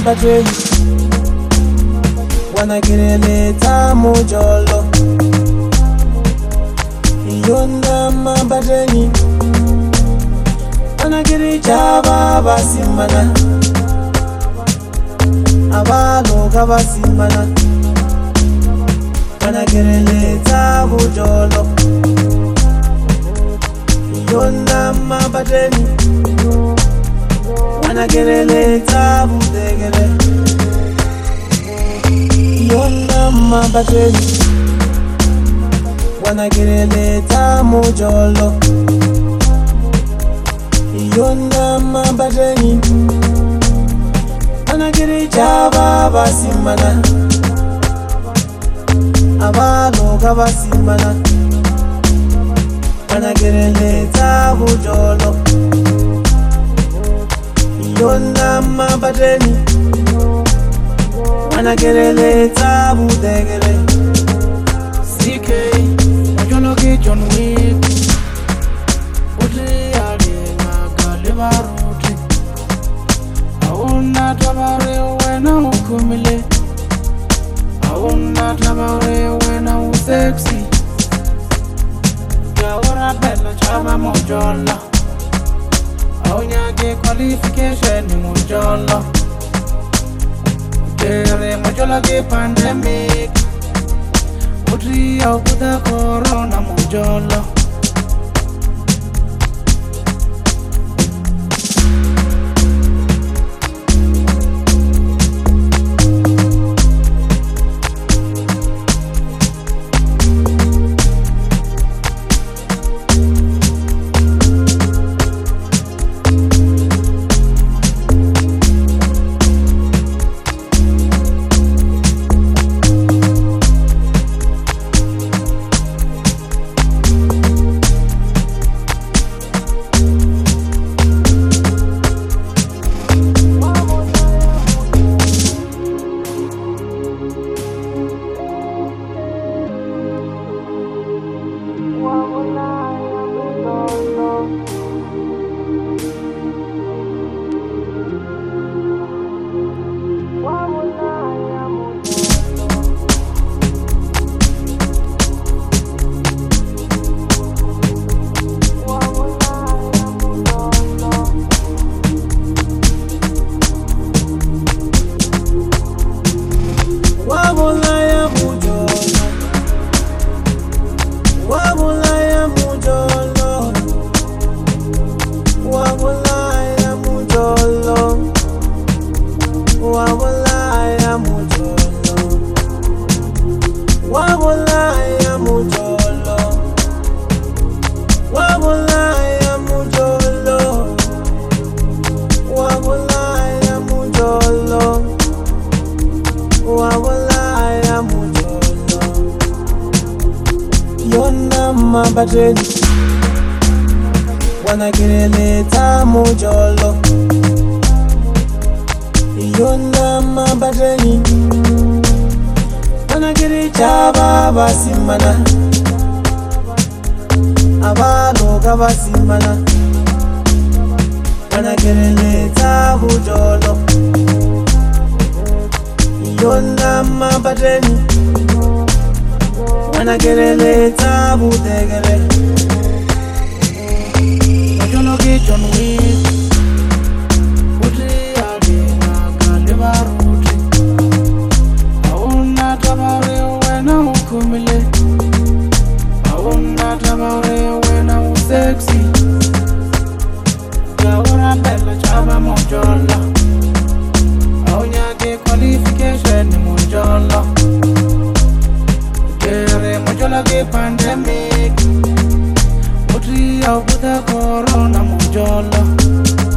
batweni wanakeleleta mujolo yona mabatweni wanakiricha babasimana abaloka basimana wanakeleleta mujolo yona mabatweni wanakeleleta budegele yona mabatweni wanakeleleta mujolo yona mabatweni wanakiricha babasimana abaloka basimana wanakeleleta mujolo yona mabatweni wanakeleleta budegele CK majolo ki John Wick uti ali magale baruti auna tabare wena ukumile auna tabare wena usexy jawara bella chama mojolo aunya ke qualification mojolo tere mojolo ke pandemic Utri au kuda corona mujolo yona mabatweni wanakeleleta mujolo yona mabatweni wanakiricha babasimana abaloka basimana wanakeleleta mujolo yona mabatweni wanakeleleta budegele majolo ki John Wick uti ali magale baruti auna tabare wena ukumile auna tabare wena usexy jawara bella chama mojolo aunya ke qualification mojolo tere mojolo ke pandemic utri au kuda corona mojolo